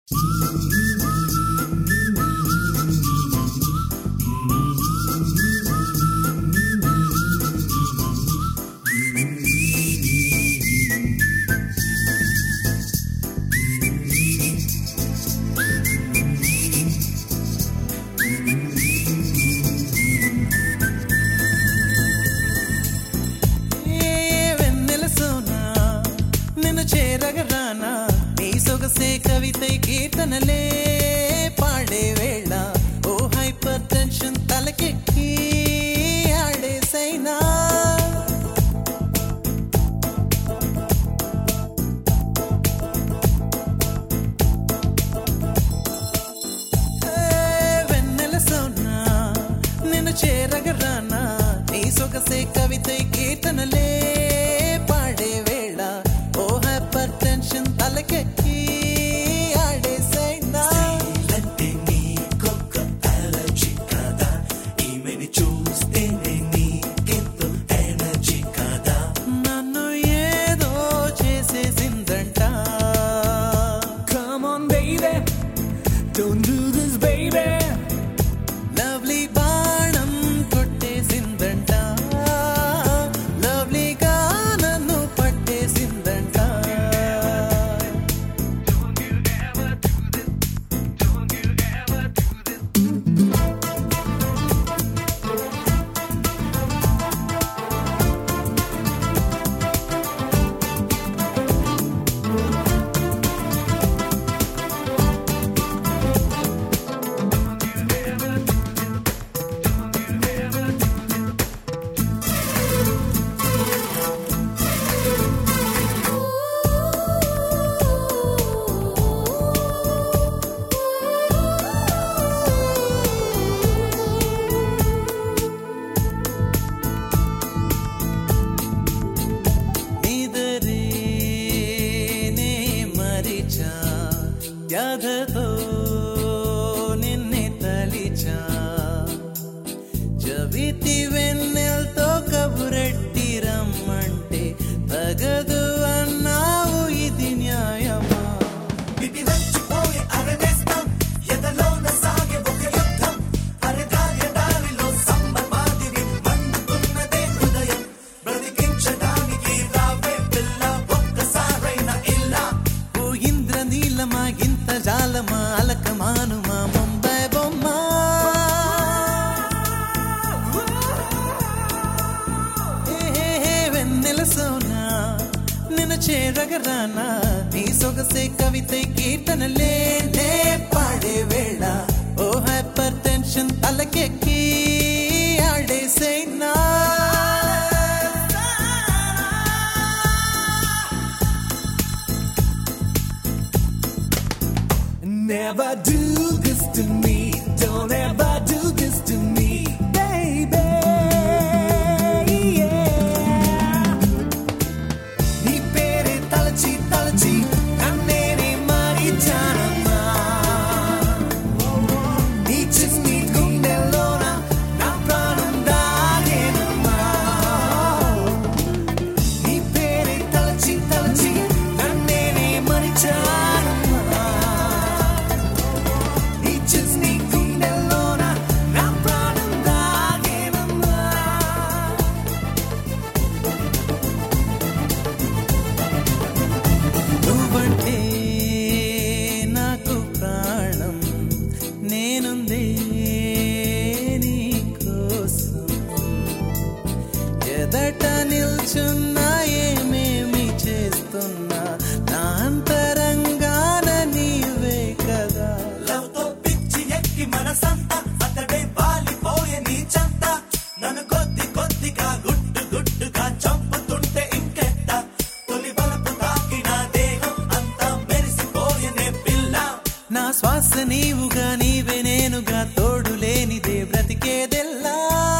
చేరగరానా నీ సొగసే కవితై కీర్తనలే పాడే వేళ ఓ హైపర్ టెన్షన్ తలకెక్కి ఆడేసైనా వెన్నెల సోనా నిన్ను చేరగరానా నీ సొగసే కవితై కీర్తనలే పాడే వేళ ఓ హైపర్ టెన్షన్ తలకెక్కి ఆడేసైనా అంటే నీకొక అలర్జీ కాదా ఈమెని చూస్తేనే నీకెంతో ఎనర్జీ కాదా నన్ను ఏదో చేసేసిందంట Come on baby don't do this baby lovely బాణం కొట్టేసిందంట లవ్లీగా నన్ను పట్టేసిందంట నిదరేనే మరిచా వ్యధతో నిన్నే తలిచా జవితి వెన్నెలతో కబురెట్టి రమ్మంటే తగదు అన్నావు ఇది న్యాయమా ఇది నచ్చిపోయే అరవేస్తాం ఎదలోన సాగే ఒక యుద్ధం అరదాయ దారిలో సమ్మర్ మాదిరి మండుతున్నదే హృదయం బ్రతికించడానికి రావే పిల్ల ఒక్కసారైనా ఇల్లా ఓ ఇంద్ర నీలమా ఇంత జాలమా అలకమానుమా ముంబై బొమ్మ వెన్నెల సోనా నిన్ను చేరగరానా నీ సొగసే కవితై కీర్తనలే నే పాడే వేళ ఓ హైపర్ టెన్షన్ తలకెక్కి ఆడేసైనా Never do this to me don't ever do this to me baby yeah నీ పేరే తలచి తలచి నన్నేనే మరిచానమ్మా నీ చిన్ని గుండెల్లోన నా ప్రాణం దాగేనమ్మా నీ పేరే తలచి తలచి నన్నేనే మరిచానమ్మా నీ చిన్ని గుండెల్లోన నా ప్రాణం దాగేనమ్మా నువ్వంటే నాకు ప్రాణం నేనుందే నీ కోసం ఎదట నిల్చున్నా ఏమేమి చేస్తున్నా నా అంతరంగాన నీవే కదా లవ్ తో పిచ్చి ఎక్కి మనసంతా అతడే వాలిపోయే నీ చంత నన్ను కొద్ది కొద్దిగా గుట్టు గుట్టుగా చంపుతుంటే ఇంకెట్ట తొలి బలపు తాకిన దేహం అంతా మెరిసిపోయేనే పిల్ల నా శ్వాస నీవుగా నీవే నేనుగా తోడు లేనిదే బ్రతికేదెల్లా